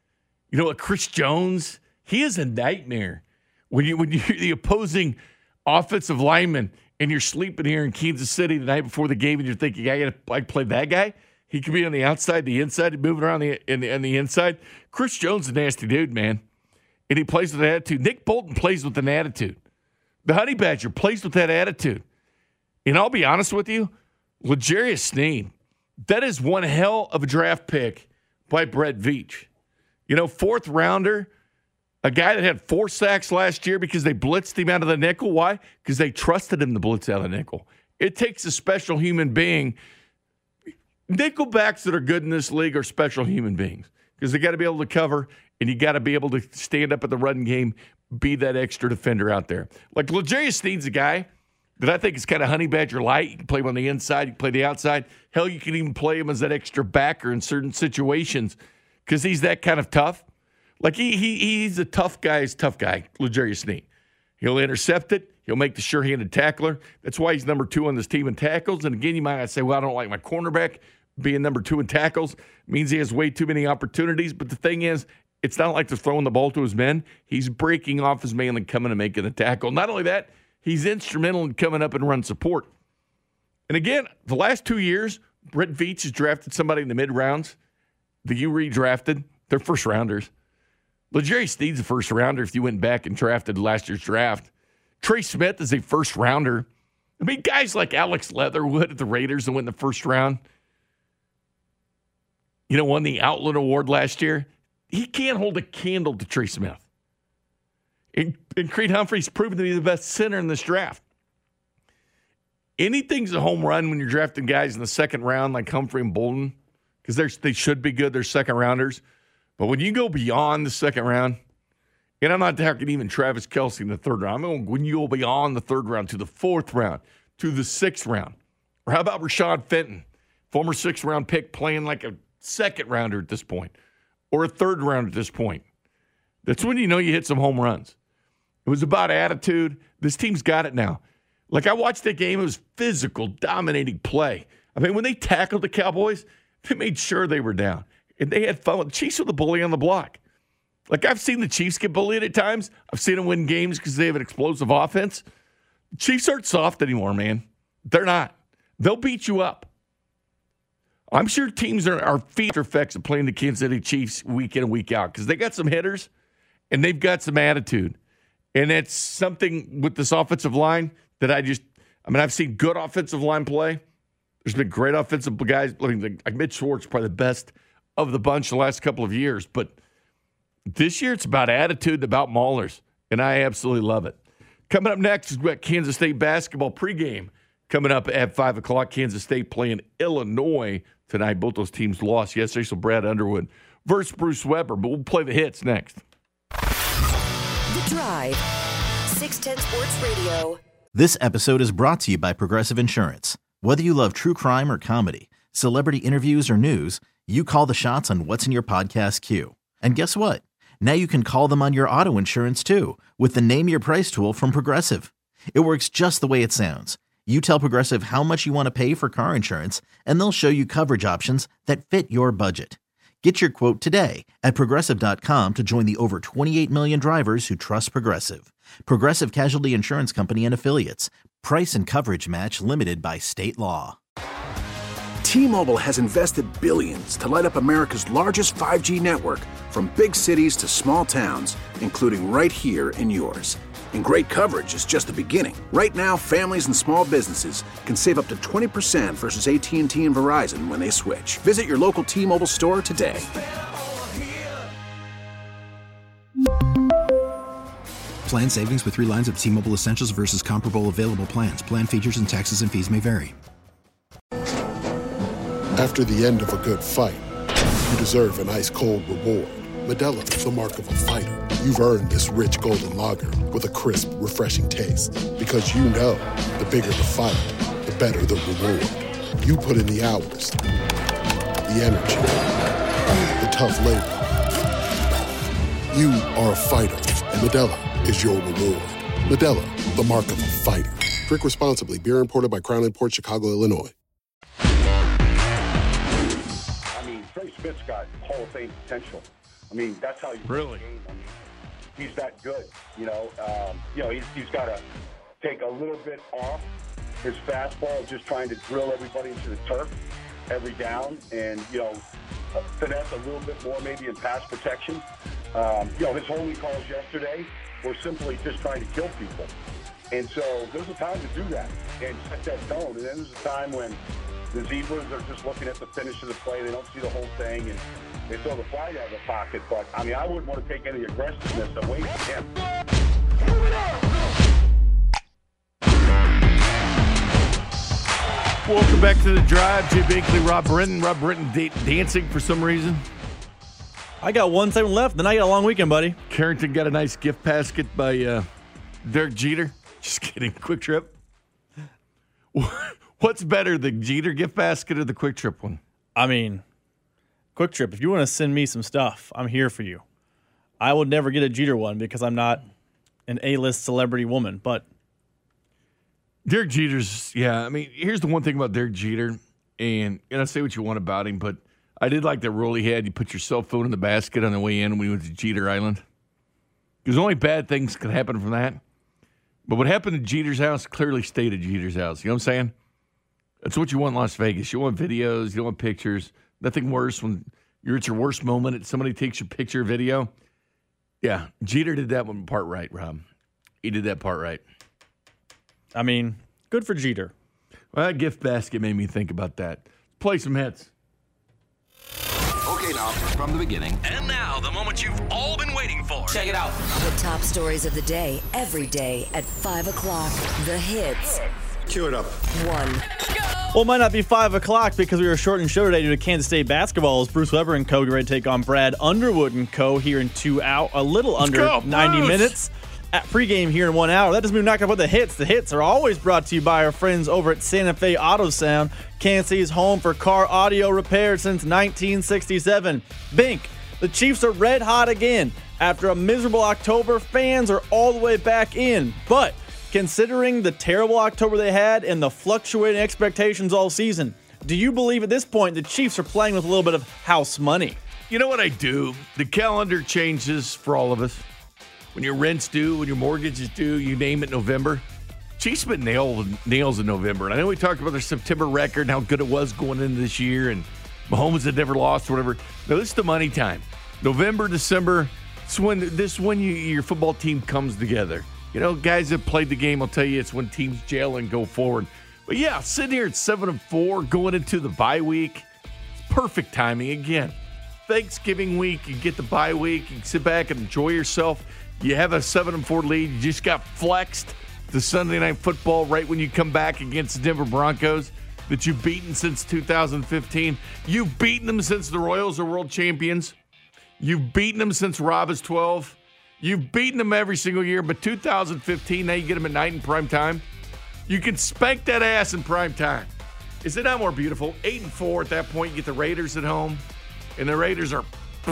You know what, Chris Jones, he is a nightmare. When you when you're the opposing offensive lineman and you're sleeping here in Kansas City the night before the game and you're thinking, I got to play that guy? He could be on the outside, the inside, moving around the in the, in the inside. Chris Jones is a nasty dude, man. And he plays with an attitude. Nick Bolton plays with an attitude. The Honey Badger plays with that attitude. And I'll be honest with you, L'Jarius Sneed, that is one hell of a draft pick by Brett Veach. You know, fourth rounder, a guy that had four sacks last year because they blitzed him out of the nickel. Why? Because they trusted him to blitz out of the nickel. It takes a special human being. Nickelbacks that are good in this league are special human beings because they got to be able to cover and you got to be able to stand up at the run game, be that extra defender out there. Like L'Jarius Sneed's a guy that I think is kind of Honey Badger light. You can play him on the inside, you can play the outside. Hell, you can even play him as that extra backer in certain situations because he's that kind of tough. Like he he he's a tough guy, he's a tough guy, L'Jarius Sneed. He'll intercept it. He'll make the sure-handed tackler. That's why he's number two on this team in tackles. And again, you might not say, well, I don't like my cornerback being number two in tackles. It means he has way too many opportunities. But the thing is, it's not like they're throwing the ball to his men. He's breaking off his man and coming and making the tackle. Not only that, he's instrumental in coming up and run support. And again, the last two years, Brett Veach has drafted somebody in the mid-rounds that you redrafted. They're first-rounders. L'Jarius Sneed's a first-rounder if you went back and drafted last year's draft. Trey Smith is a first-rounder. I mean, guys like Alex Leatherwood at the Raiders that went in the first round, you know, won the Outland Award last year. He can't hold a candle to Trey Smith. And, and Creed Humphrey's proven to be the best center in this draft. Anything's a home run when you're drafting guys in the second round like Humphrey and Bolton because they should be good. They're second-rounders. But when you go beyond the second round, and I'm not talking even Travis Kelce in the third round. I mean, when you go beyond the third round to the fourth round, to the sixth round. Or how about Rashad Fenton, former sixth-round pick playing like a second-rounder at this point or a third round at this point. That's when you know you hit some home runs. It was about attitude. This team's got it now. Like, I watched that game. It was physical, dominating play. I mean, when they tackled the Cowboys, they made sure they were down. And they had fun. The Chiefs were the bully on the block. Like, I've seen the Chiefs get bullied at times. I've seen them win games because they have an explosive offense. The Chiefs aren't soft anymore, man. They're not. They'll beat you up. I'm sure teams are, are feature effects of playing the Kansas City Chiefs week in and week out because they got some hitters and they've got some attitude. And it's something with this offensive line that I just, I mean, I've seen good offensive line play. There's been great offensive guys. I mean, like Mitch Schwartz, probably the best of the bunch the last couple of years. But this year, it's about attitude and about maulers, and I absolutely love it. Coming up next is what Kansas State basketball pregame. Coming up at five o'clock, Kansas State playing Illinois tonight. Both those teams lost yesterday, so Brad Underwood versus Bruce Weber. But we'll play the hits next. The Drive. six ten Sports Radio. This episode is brought to you by Progressive Insurance. Whether you love true crime or comedy, celebrity interviews or news, you call the shots on what's in your podcast queue. And guess what? Now you can call them on your auto insurance too with the Name Your Price tool from Progressive. It works just the way it sounds. You tell Progressive how much you want to pay for car insurance, and they'll show you coverage options that fit your budget. Get your quote today at Progressive dot com to join the over twenty-eight million drivers who trust Progressive. Progressive Casualty Insurance Company and Affiliates. Price and coverage match limited by state law. T-Mobile has invested billions to light up America's largest five G network, from big cities to small towns, including right here in yours. And great coverage is just the beginning. Right now, families and small businesses can save up to twenty percent versus A T and T and Verizon when they switch. Visit your local T-Mobile store today. Plan savings with three lines of T-Mobile Essentials versus comparable available plans. Plan features and taxes and fees may vary. After the end of a good fight, you deserve an ice-cold reward. Modelo is the mark of a fighter. You've earned this rich golden lager with a crisp, refreshing taste. Because you know, the bigger the fight, the better the reward. You put in the hours, the energy, the tough labor. You are a fighter, and Modelo is your reward. Modelo, the mark of a fighter. Drink responsibly. Beer imported by Crown Imports, Chicago, Illinois. Trey Smith's got Hall of Fame potential. I mean, that's how you really. Game. I mean, he's that good. You know, um, you know, he's he's got to take a little bit off his fastball, just trying to drill everybody into the turf every down, and you know, finesse a little bit more maybe in pass protection. Um, you know, his holding calls yesterday were simply just trying to kill people. And so there's a time to do that and set that tone. And then there's a time when the Zebras are just looking at the finish of the play. They don't see the whole thing, and they throw the flag out of the pocket. But, I mean, I wouldn't want to take any aggressiveness away from him. Welcome back to The Drive. Jay Binkley, Rob Britton. Rob Britton da- dancing for some reason. I got one segment left, then I got a long weekend, buddy. Carrington got a nice gift basket by uh, Derek Jeter. Just kidding. Quick Trip. What's better, the Jeter gift basket or the Quick Trip one? I mean, Quick Trip, if you want to send me some stuff, I'm here for you. I would never get a Jeter one because I'm not an A-list celebrity woman, but Derek Jeter's, yeah, I mean, here's the one thing about Derek Jeter, and you know, say what you want about him, but I did like that rule he had. You put your cell phone in the basket on the way in when you went to Jeter Island. Because only bad things could happen from that. But what happened at Jeter's house clearly stayed at Jeter's house. You know what I'm saying? That's what you want in Las Vegas. You want videos. You want pictures. Nothing worse when you're at your worst moment and somebody takes your picture or video. Yeah, Jeter did that one part right, Rob. He did that part right. I mean, good for Jeter. Well, that gift basket made me think about that. Play some hits. Okay, now, from the beginning. And now, the moment you've all been waiting for. Check it out. The top stories of the day, every day at five o'clock. The hits. Cue it up. One. Well, it might not be five o'clock because we were shortened show today due to Kansas State basketball as Bruce Weber and co. get ready to take on Brad Underwood and co. here in two out, a little Let's under go, ninety Bruce. minutes. At pregame here in one hour. That doesn't mean we're not going to put the hits. The hits are always brought to you by our friends over at Santa Fe Auto Sound. Kansas City's home for car audio repair since nineteen sixty-seven. Bink, the Chiefs are red hot again. After a miserable October, fans are all the way back in. But considering the terrible October they had and the fluctuating expectations all season, do you believe at this point the Chiefs are playing with a little bit of house money? You know what I do? The calendar changes for all of us. When your rent's due, when your mortgage is due, you name it November. Chiefs been nailed, nails in November. And I know we talked about their September record and how good it was going into this year, and Mahomes had never lost or whatever. No, this is the money time. November, December, it's when, this is when you, your football team comes together. You know, guys that played the game will tell you it's when teams gel and go forward. But yeah, sitting here at seven and four, going into the bye week, it's perfect timing. Again, Thanksgiving week, you get the bye week, you can sit back and enjoy yourself. You have a seven and four lead. You just got flexed to Sunday Night Football right when you come back against the Denver Broncos that you've beaten since two thousand fifteen. You've beaten them since the Royals are world champions. You've beaten them since Rob is twelve. You've beaten them every single year, but two thousand fifteen, now you get them at night in prime time. You can spank that ass in prime time. Is it not more beautiful? Eight and four at that point. You get the Raiders at home, and the Raiders are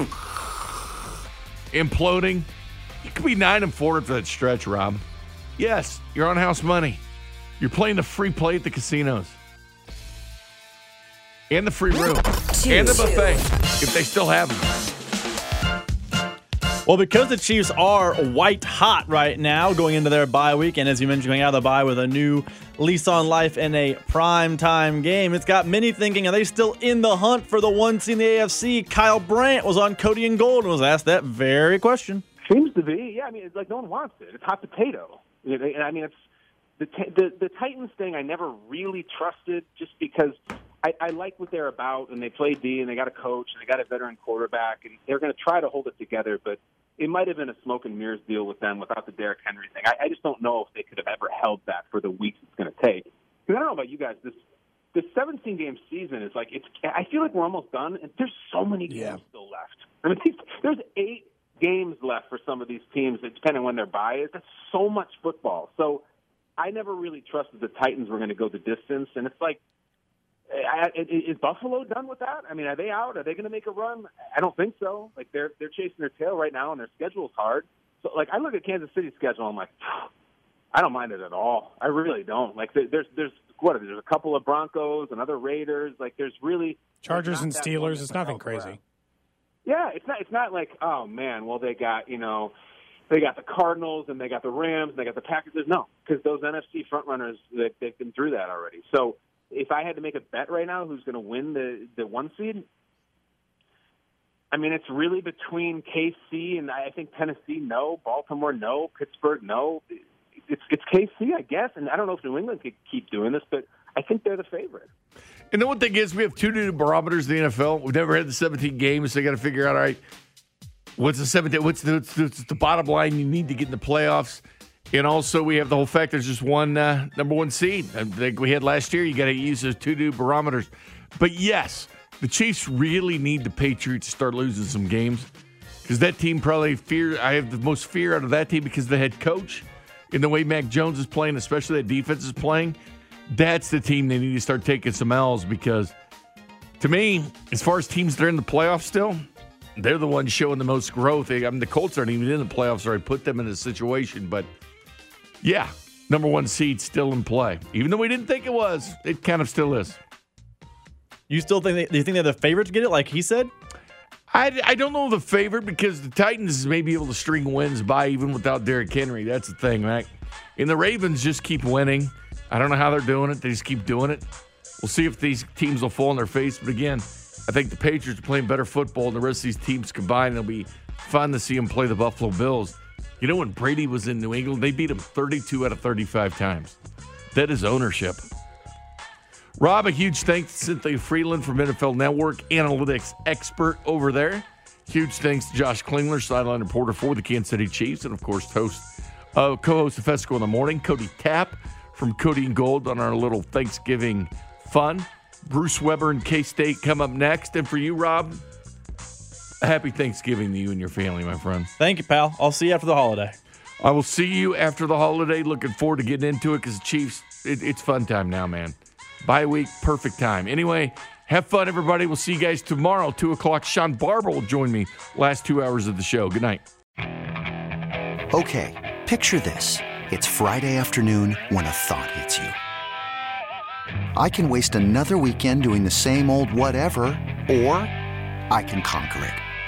imploding. You could be nine and four for that stretch, Rob. Yes, you're on house money. You're playing the free play at the casinos. And the free room. Two. And the buffet, if they still have them. Well, because the Chiefs are white hot right now going into their bye week, and as you mentioned, going out of the bye with a new lease on life in a primetime game, it's got many thinking, are they still in the hunt for the one seed in the A F C? Kyle Brandt was on Cody and Gold and was asked that very question. Seems to be, yeah. I mean, it's like no one wants it. It's hot potato. And I mean, it's the the, the Titans thing. I never really trusted, just because I, I like what they're about, and they play D, and they got a coach, and they got a veteran quarterback, and they're going to try to hold it together. But it might have been a smoke and mirrors deal with them without the Derrick Henry thing. I, I just don't know if they could have ever held that for the weeks it's going to take. Because I don't know about you guys, this this seventeen game season is like it's. I feel like we're almost done, and there's so many games yeah. still left. I mean, there's eight games left for some of these teams, depending on when their bye is. That's so much football. So I never really trusted the Titans were going to go the distance. And it's like, I, is Buffalo done with that? I mean, are they out? Are they going to make a run? I don't think so. Like, they're they're chasing their tail right now, and their schedule's hard. So, like, I look at Kansas City's schedule, I'm like, I don't mind it at all. I really don't. Like, there's there's what? There's a couple of Broncos, another Raiders. Like, there's really Chargers and Steelers. It's nothing crazy. Yeah, it's not. It's not like, oh man, well they got you know, they got the Cardinals and they got the Rams and they got the Packers. No, because those N F C frontrunners, they, they've been through that already. So if I had to make a bet right now, who's going to win the the one seed? I mean, it's really between K C and I think Tennessee. No, Baltimore. No, Pittsburgh. No, it's it's K C, I guess. And I don't know if New England could keep doing this, but I think they're the favorite. And the one thing is, we have two new barometers in the N F L. We've never had the seventeen games, so you got to figure out, all right, what's the seventeen? What's the, what's the, what's the bottom line you need to get in the playoffs? And also, we have the whole fact there's just one uh, number one seed. I think we had last year. You got to use those two new barometers. But yes, the Chiefs really need the Patriots to start losing some games because that team probably fear. I have the most fear out of that team because the head coach and the way Mac Jones is playing, especially that defense is playing. That's the team they need to start taking some L's because, to me, as far as teams that are in the playoffs still, they're the ones showing the most growth. I mean, the Colts aren't even in the playoffs, or I put them in a situation. But, yeah, number one seed still in play. Even though we didn't think it was, it kind of still is. You still think they, do you think they're the favorite to get it, like he said? I, I don't know the favorite because the Titans may be able to string wins by even without Derrick Henry. That's the thing, right? And the Ravens just keep winning. I don't know how they're doing it. They just keep doing it. We'll see if these teams will fall on their face. But again, I think the Patriots are playing better football than the rest of these teams combined. It'll be fun to see them play the Buffalo Bills. You know, when Brady was in New England, they beat him thirty-two out of thirty-five times. That is ownership. Rob, a huge thanks to Cynthia Freeland from N F L Network, analytics expert over there. Huge thanks to Josh Klingler, sideline reporter for the Kansas City Chiefs, and, of course, host, uh, co-host of Fesco in the Morning, Cody Tapp from Cody and Gold on our little Thanksgiving fun. Bruce Weber and K-State come up next. And for you, Rob, a happy Thanksgiving to you and your family, my friend. Thank you, pal. I'll see you after the holiday. I will see you after the holiday. Looking forward to getting into it because the Chiefs, it, it's fun time now, man. Bye week, perfect time. Anyway, have fun, everybody. We'll see you guys tomorrow, two o'clock. Sean Barber will join me last two hours of the show. Good night. Okay, picture this. It's Friday afternoon when a thought hits you. I can waste another weekend doing the same old whatever, or I can conquer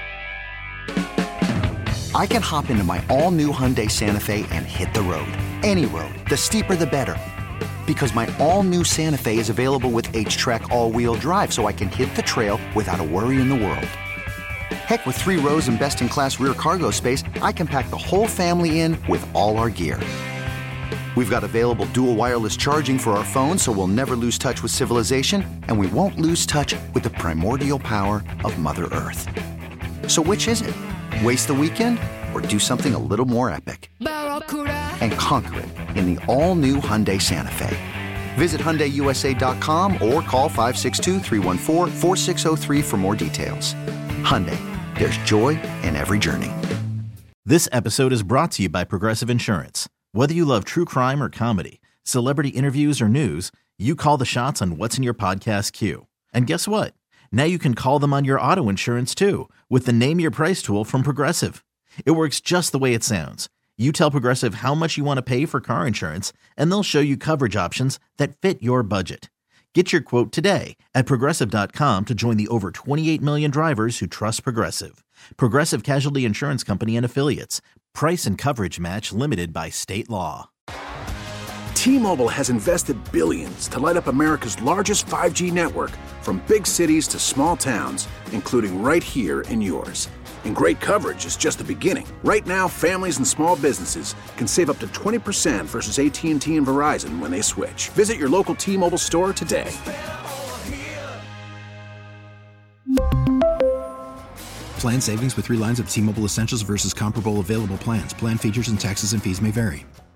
it. I can hop into my all-new Hyundai Santa Fe and hit the road. Any road. The steeper, the better. Because my all-new Santa Fe is available with H-Track all-wheel drive, so I can hit the trail without a worry in the world. Heck, with three rows and best-in-class rear cargo space, I can pack the whole family in with all our gear. We've got available dual wireless charging for our phones, so we'll never lose touch with civilization, and we won't lose touch with the primordial power of Mother Earth. So which is it? Waste the weekend or do something a little more epic? And conquer it in the all-new Hyundai Santa Fe. Visit Hyundai U S A dot com or call five six two, three one four, four six zero three for more details. Hyundai, there's joy in every journey. This episode is brought to you by Progressive Insurance. Whether you love true crime or comedy, celebrity interviews or news, you call the shots on what's in your podcast queue. And guess what? Now you can call them on your auto insurance too with the Name Your Price tool from Progressive. It works just the way it sounds. You tell Progressive how much you want to pay for car insurance, and they'll show you coverage options that fit your budget. Get your quote today at Progressive dot com to join the over twenty-eight million drivers who trust Progressive. Progressive Casualty Insurance Company and Affiliates. Price and coverage match limited by state law. T-Mobile has invested billions to light up America's largest five G network, from big cities to small towns, including right here in yours. And great coverage is just the beginning. Right now, families and small businesses can save up to twenty percent versus A T and T and Verizon when they switch. Visit your local T-Mobile store today. Plan savings with three lines of T-Mobile Essentials versus comparable available plans. Plan features and taxes and fees may vary.